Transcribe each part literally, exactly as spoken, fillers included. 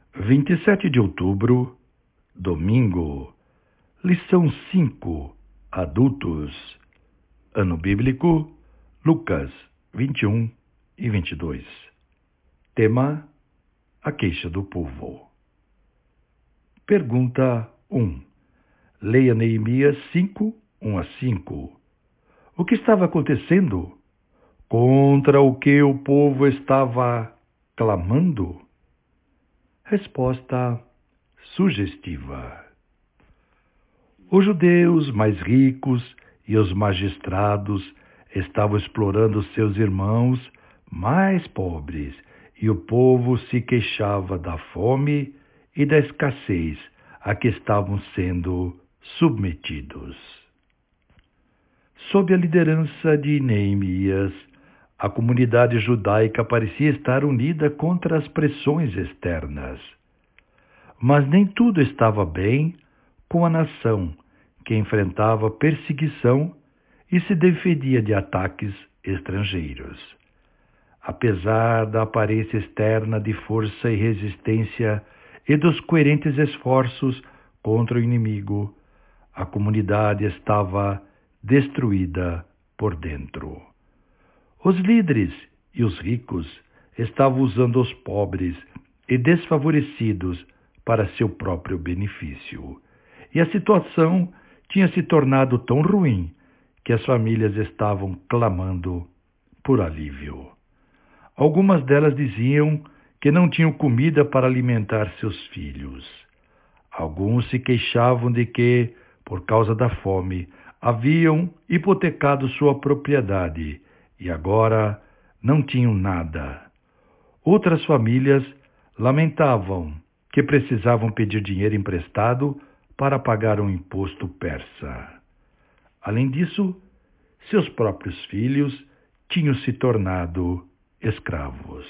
vinte e sete de outubro, domingo, lição cinco, adultos, ano bíblico, Lucas vinte e um e vinte e dois. Tema, a queixa do povo. Pergunta um. Leia Neemias cinco, um a cinco. O que estava acontecendo? Contra o que o povo estava clamando? Resposta sugestiva. Os judeus mais ricos e os magistrados estavam explorando seus irmãos mais pobres, e o povo se queixava da fome e da escassez a que estavam sendo submetidos. Sob a liderança de Neemias, a comunidade judaica parecia estar unida contra as pressões externas. Mas nem tudo estava bem com a nação, que enfrentava perseguição e se defendia de ataques estrangeiros. Apesar da aparência externa de força e resistência e dos coerentes esforços contra o inimigo, a comunidade estava destruída por dentro. Os líderes e os ricos estavam usando os pobres e desfavorecidos para seu próprio benefício. E a situação tinha se tornado tão ruim que as famílias estavam clamando por alívio. Algumas delas diziam que não tinham comida para alimentar seus filhos. Alguns se queixavam de que, por causa da fome, haviam hipotecado sua propriedade e agora não tinham nada. Outras famílias lamentavam que precisavam pedir dinheiro emprestado para pagar um imposto persa. Além disso, seus próprios filhos tinham se tornado escravos.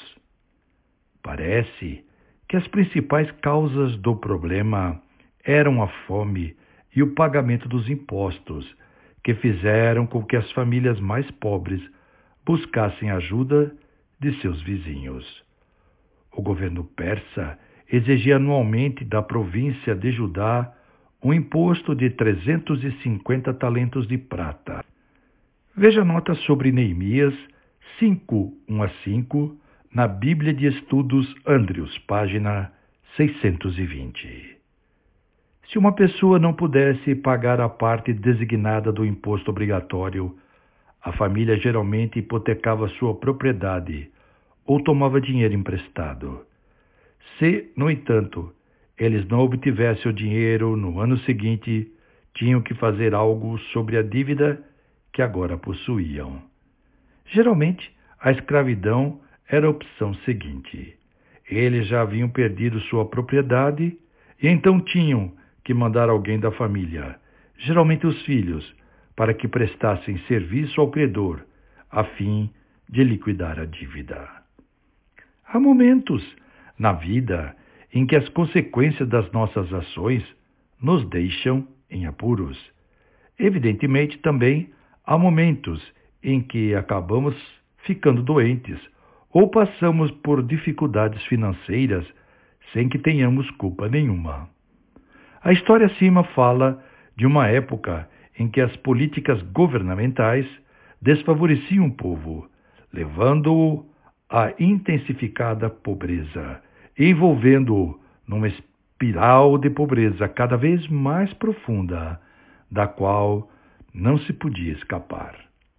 Parece que as principais causas do problema eram a fome e o pagamento dos impostos, que fizeram com que as famílias mais pobres buscassem ajuda de seus vizinhos. O governo persa exigia anualmente da província de Judá um imposto de trezentos e cinquenta talentos de prata. Veja a nota sobre Neemias cinco, um a cinco, na Bíblia de Estudos Andrews, página seiscentos e vinte. Se uma pessoa não pudesse pagar a parte designada do imposto obrigatório, a família geralmente hipotecava sua propriedade ou tomava dinheiro emprestado. Se, no entanto, eles não obtivessem o dinheiro no ano seguinte, tinham que fazer algo sobre a dívida que agora possuíam. Geralmente, a escravidão era a opção seguinte. Eles já haviam perdido sua propriedade e então tinham que mandar alguém da família, geralmente os filhos, para que prestassem serviço ao credor, a fim de liquidar a dívida. Há momentos na vida em que as consequências das nossas ações nos deixam em apuros. Evidentemente, também há momentos em que acabamos ficando doentes ou passamos por dificuldades financeiras sem que tenhamos culpa nenhuma. A história acima fala de uma época em que as políticas governamentais desfavoreciam o povo, levando-o à intensificada pobreza, envolvendo-o numa espiral de pobreza cada vez mais profunda, da qual não se podia escapar.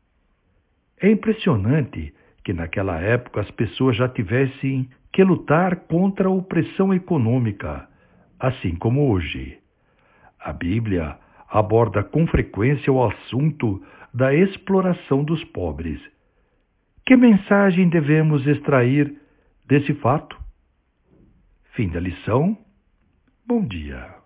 É impressionante que naquela época as pessoas já tivessem que lutar contra a opressão econômica, assim como hoje. A Bíblia aborda com frequência o assunto da exploração dos pobres. Que mensagem devemos extrair desse fato? Fim da lição. Bom dia.